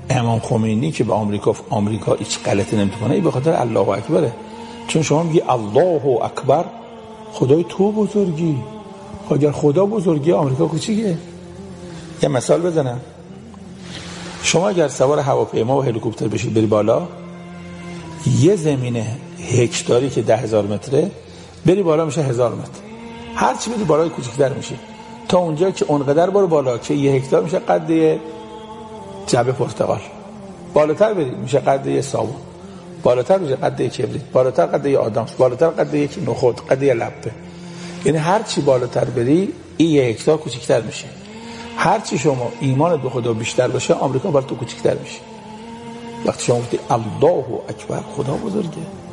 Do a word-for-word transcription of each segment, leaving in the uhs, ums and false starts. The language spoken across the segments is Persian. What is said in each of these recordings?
امام خمینی که به آمریکا آمریکا هیچ غلطی نمی‌کنه، این به خاطر الله اکبره. چون شما میگی الله اکبر، خدای تو بزرگی. اگر خدا بزرگی، آمریکا کوچیکه. یه مثال بزنم، شما اگر سوار هواپیما و هلیکوپتر بشید بری بالا، یه زمین هکتاری که ده هزار متره بری بالا میشه هزار متر. هر چی بری بالا کوچیک‌تر میشه تا اونجا که اونقدر برو بالا که یه هکتار میشه قد یه جعبه پرتقال. بالاتر برید میشه قد یه صابون، بالاتر میشه قد یه کبریت، بالاتر قد یه آدامس، بالاتر قد یک نخود، قد یه لپه. یعنی هر چی بالاتر بری این یه هکتار کوچیک‌تر میشه. هر چی شما ایمانت به خدا بیشتر باشه، آمریکا برای تو کوچیک‌تر میشه. وقتی شما گفتی الله اکبر، خدا بزرگه،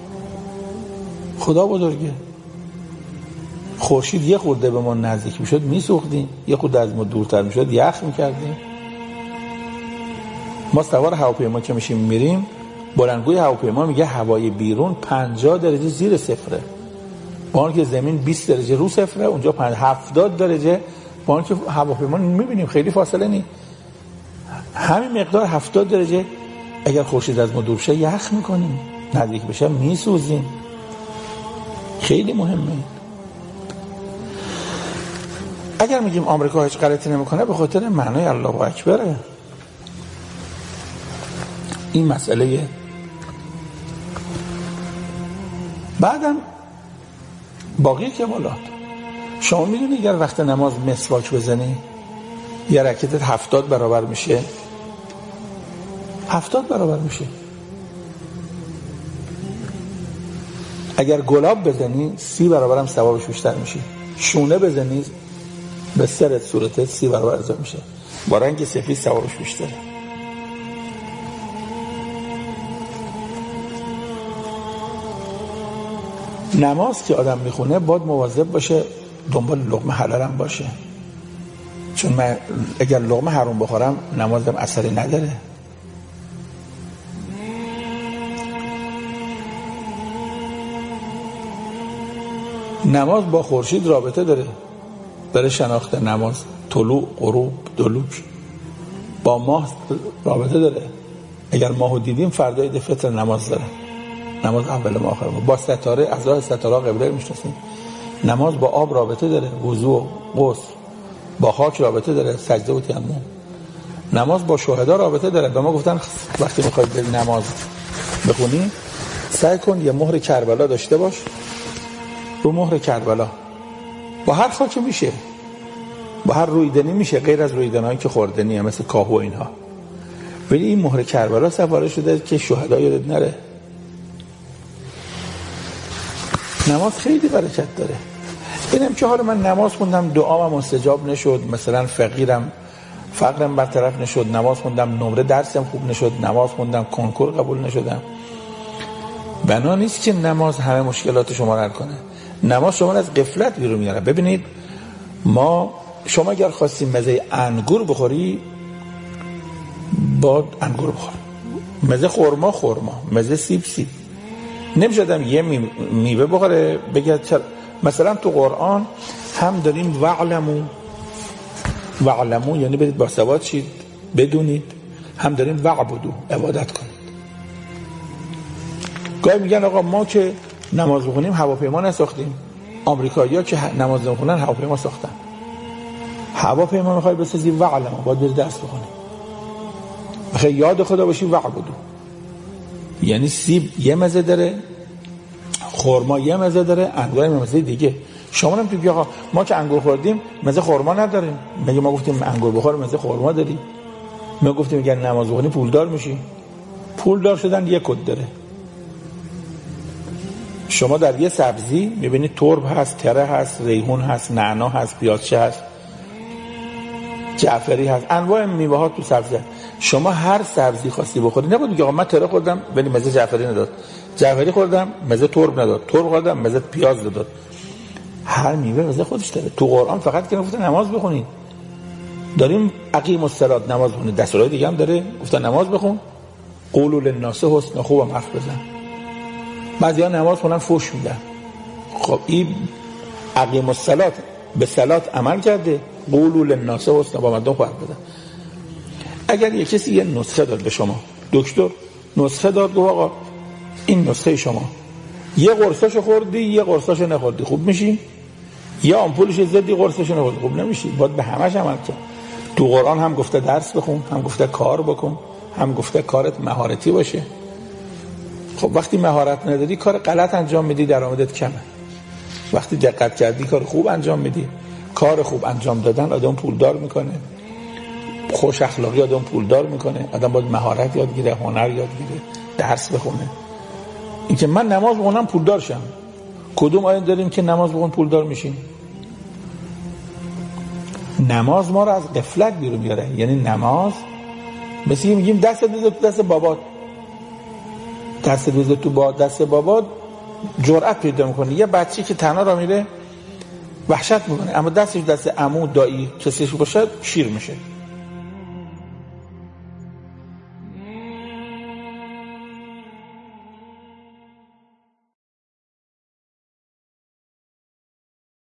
خدا بزرگه. خورشید یه خورده به ما نزدیک میشد میسوختیم، یه خورده از ما دورتر میشد یخ میکردیم. ما سوار هواپیما که میشیم میریم، بلندگوی هواپیما میگه هوای بیرون پنجاه درجه زیر صفره، با اینکه زمین بیست درجه رو صفره، اونجا هفتاد درجه. با اینکه هواپیما میبینیم خیلی فاصله نی، همین مقدار هفتاد درجه اگر خورشید از ما دور شه یخ میکنیم، نزدیک بشه میسوزیم. خیلی مهمه. اگر میگیم آمریکا هیچ غلطی نمیکنه، به خاطر معنای الله اکبره. این مسئله. بعدم باقی کمالات. شما میدونی اگر وقت نماز مسواک بزنی یه رکعتت هفتاد برابر میشه، هفتاد برابر میشه. اگر گلاب بزنی سی برابر هم ثوابش بیشتر میشه. شونه بزنی به سرت صورتت سی برابر ازا میشه. با رنگ سفید ثوابش بیشتره. نماز که آدم میخونه باید مواظب باشه دنبال لقمه حلالم باشه، چون من اگر لقمه حرام بخورم نمازم اثری نداره. نماز با خورشید رابطه داره، برای شناخت نماز. طلوع، غروب، دلوک با ماه رابطه داره. اگر ماهو دیدیم فردا عید فطر نماز داره، نماز اول ما آخر ما. با ستاره، از راه ستاره قبله میشناسیم. نماز با آب رابطه داره، وضو، غسل. با خاک رابطه داره، سجده و تیمم. نماز با شهدا رابطه داره. به ما گفتن وقتی میخواید بری نماز بخونی سعی کن یه مهر کربلا داشته باش، رو مهر کربلا. با هر خاکی میشه، با هر رویدنی میشه، غیر از رویدنایی که خوردنیه مثل کاهو اینها. ولی این مهر کربلا سفاره شده که شهدا یادت نره. نماز خیلی برکت داره. اینم که حالا من نماز خوندم دعام مستجاب نشد، مثلا فقیرم فقرم برطرف نشد، نماز خوندم نمره درسم خوب نشد، نماز خوندم کنکور قبول نشدم. بنا نیست که نماز همه مشکلات شما رو حل کنه. نماز شما رو از غفلت بیرون میاره. ببینید ما شما اگر خواستیم مزه انگور بخوری باید انگور بخور، مزه خرما خرما، مزه سیب سیب. نمیشه آدم یه میوه بخوره بگه چرا. مثلا تو قرآن هم داریم وعلمو وعلمو یعنی برید با سواد شید بدونید، هم داریم وعبدو عبادت کنید. گاهی میگن آقا ما که نماز بخونیم هواپیما نساختیم، آمریکایی‌ها که نماز نمیخونن هواپیما ساختن. هواپیما میخوای بسازی وعلمو، باید بری درس بخونی، بخوای یاد خدا باشی وعبدو. یعنی سیب یه مزه داره، خرما یه مزه داره، انگور یه مزه دیگه. شما نمیتونید بگی آقا ما که انگور خوردیم مزه خرما نداریم. مگه ما گفتیم انگور بخور مزه خرما داری؟ ما گفتیم اگر نماز بخونی پولدار میشی. پولدار شدن یه کد داره. شما در یه سبزی میبینید ترب هست، تره هست، ریحون هست، نعنا هست، پیازچه هست، جعفری هست، انواع میوه ها تو سبزی. شما هر سبزی خواستی بخوری نباید بگی آقا من تره خوردم ولی مزه جعفری نداد، جعفری خوردم مزه ترب نداد، ترب خوردم مزه پیاز نداد. هر میوه مزه خودش داره. تو قرآن فقط که گفته نماز بخونید، داریم اقیم الصلات نماز بخونید، دستورای دیگه هم داره گفتن نماز بخون، قولوا للناس حسنا، خوبم حرف بزن. بعضیا نماز خونن فوش میدن. خب این اقیم الصلات به صلات عمل کرده، قولوا للناس حسنا با مردم حرف بزن. اگر یک کسی یه نسخه داد به شما، دکتر نسخه داد گفت آقا این نسخه شما، یه قرصاشو خوردی یه قرصاشو نخوردی خوب میشی، یا آمپولش زدی قرصاشو نخوردی خوب نمیشی. باید به همش عمل کنی. تو قرآن هم گفته درس بخون، هم گفته کار بکن، هم گفته کارت مهارتی باشه. خب وقتی مهارت نداری کار غلط انجام میدی، درآمدت کمه. وقتی دقت کردی کار خوب انجام میدی. کار خوب انجام دادن آدم پولدار میکنه، خوش اخلاقی آدم پولدار میکنه. آدم باید مهارت یاد گیره، هنر یاد گیره، درس بخونه. اینکه من نماز بخونم پولدار شم، کدوم آیه داریم که نماز بخون پولدار میشیم؟ نماز ما رو از غفلت بیرون میاره. یعنی نماز مثل میگیم دست بذار تو دست بابات، دست بذار تو با دست بابات جرأت پیدا میکنه. یه بچه‌ای که تنها را میره وحشت میکنه، اما دستش دست عمو، دایی، کسیش باشه شیر میشه.